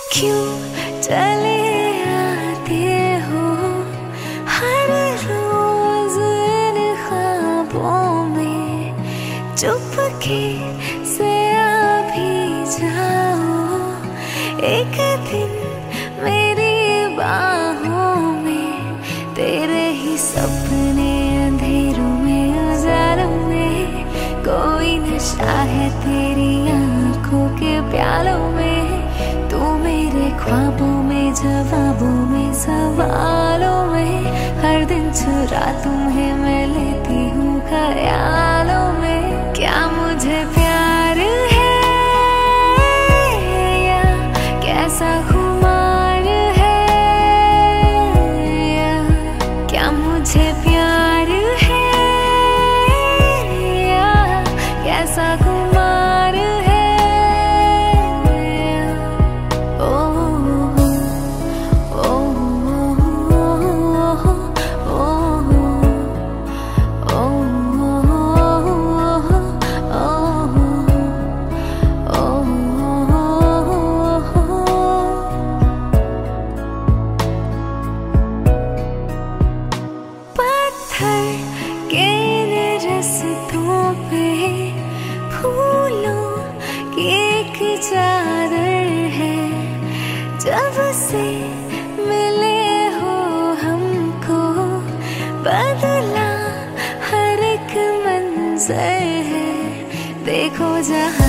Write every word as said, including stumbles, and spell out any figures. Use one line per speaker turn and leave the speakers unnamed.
क्यों चले आते हो हर रोज इन ख्वाबों में, चुपके से आ भी जाओ एक दिन मेरी बाहों में। तेरे ही सपने अंधेरों में उजालों में, कोई नशा है तेरी आंखों के प्यालों में। तू मेरे ख्वाबों में, जवाबों में, सवालों में, हर दिन चुरा तुम्हें मैं लेती हूँ ख्यालों में। क्या मुझे प्यार है या कैसा खुमार है, या क्या मुझे प्यार है या कैसा खुमार है। के रस्तों पे फूलों की एक चादर है, जब से मिले हो हमको बदला हर एक मंजर है। देखो जहाँ